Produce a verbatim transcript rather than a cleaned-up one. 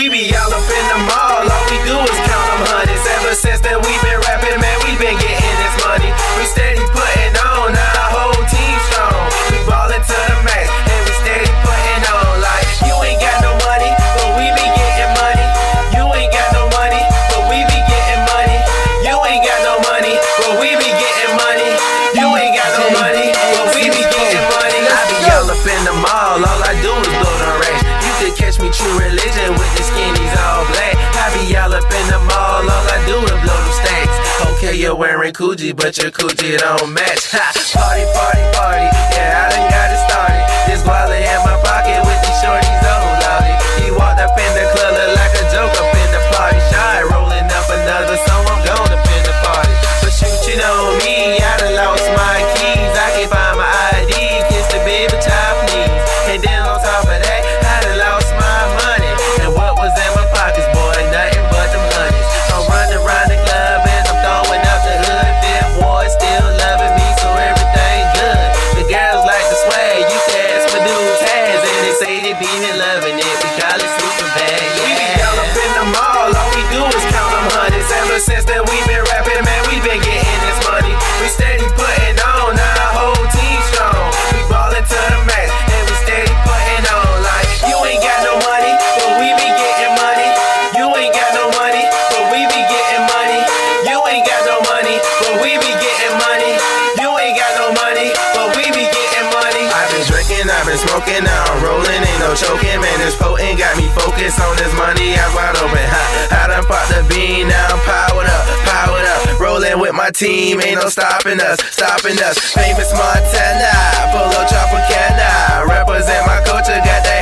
we be all up in the mall. All we do is count them hundreds. Ever since that we been rapping, man, we been getting this money. We steady putting on, now the whole team strong. We ballin' to the max, and we steady putting on. Like, you ain't got no money, but we be getting money. You ain't got no money, but we be getting money. You ain't got no money, but we be getting money. You ain't got no money, but we be getting money. I be all up in the mall, all I do is blow the racks. You could catch me True Religion with the skinnies all black. I be all up in the mall, all I do is blow them stacks. Okay, you're wearing Coogi, but your Coogi don't match. Ha! Party, party, party, yeah, I done got it started. This wallet in my pocket with these shorties on lolly. He walked up in the club, look like a joke up in the party. Shy, rolling up another song, I'm gone up in the party. But shoot, you know me, I done lost my keys. I can't find my I D, kiss the baby top knees. And then on top of that, I done lost my money. And what was in my pockets, boy, nothing but them honeys. I'm running around the club and I'm throwing up the hood. Them boys still loving me, so everything good. The girls like the swag, you can ask my dude Taz. And they say they be here loving it, we call it super bad. Yeah. We be all up in the mall, all we do is count them hundreds. Ever since that we been rapping, man, we been getting this money. We steady putting on, now the whole team strong. We ballin' to the max, and we steady putting on. Like, you ain't got no money, but we be getting money. You ain't got no money, but we be getting money. You ain't got no money, but we be getting money. You ain't got no money, but we be getting money. I've been drinking, I've been smoking, now I'm rolling, ain't no choking. Man, this potent got me focused on this money, eyes wide open. Ha, I done popped the bean, now I'm powered up, powered up. Rolling with my team, ain't no stopping us, stopping us. Famous Montana, Polo Tropicana. Represent my culture, got that